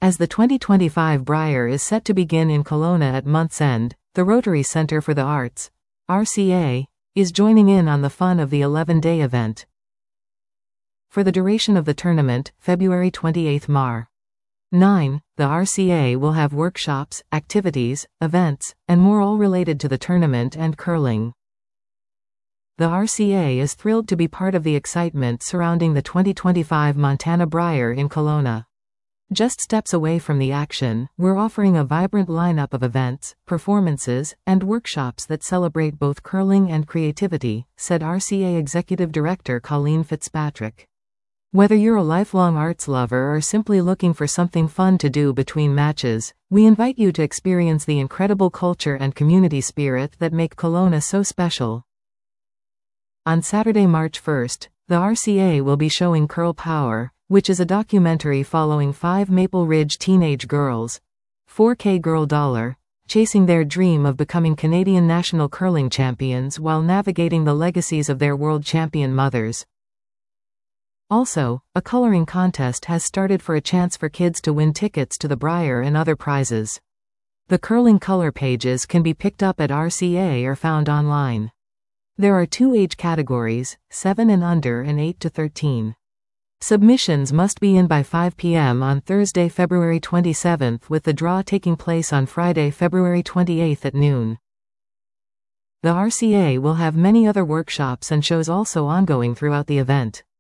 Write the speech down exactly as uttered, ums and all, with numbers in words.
As the twenty twenty-five Brier is set to begin in Kelowna at month's end, the Rotary Centre for the Arts, R C A, is joining in on the fun of the eleven-day event. For the duration of the tournament, February twenty-eighth Mar. nine, the R C A will have workshops, activities, events, and more all related to the tournament and curling. The R C A is thrilled to be part of the excitement surrounding the twenty twenty-five Montana Brier in Kelowna. Just steps away from the action, we're offering a vibrant lineup of events, performances, and workshops that celebrate both curling and creativity, said R C A Executive Director Colleen Fitzpatrick. Whether you're a lifelong arts lover or simply looking for something fun to do between matches, we invite you to experience the incredible culture and community spirit that make Kelowna so special. On Saturday, March first, the R C A will be showing Curl Power, which is a documentary following five Maple Ridge teenage girls, four K Girl Dollar, chasing their dream of becoming Canadian national curling champions while navigating the legacies of their world champion mothers. Also, a coloring contest has started for a chance for kids to win tickets to the Brier and other prizes. The curling color pages can be picked up at R C A or found online. There are two age categories, seven and under and eight to thirteen. Submissions must be in by five p m on Thursday, February twenty-seventh, with the draw taking place on Friday, February twenty-eighth at noon. The R C A will have many other workshops and shows also ongoing throughout the event.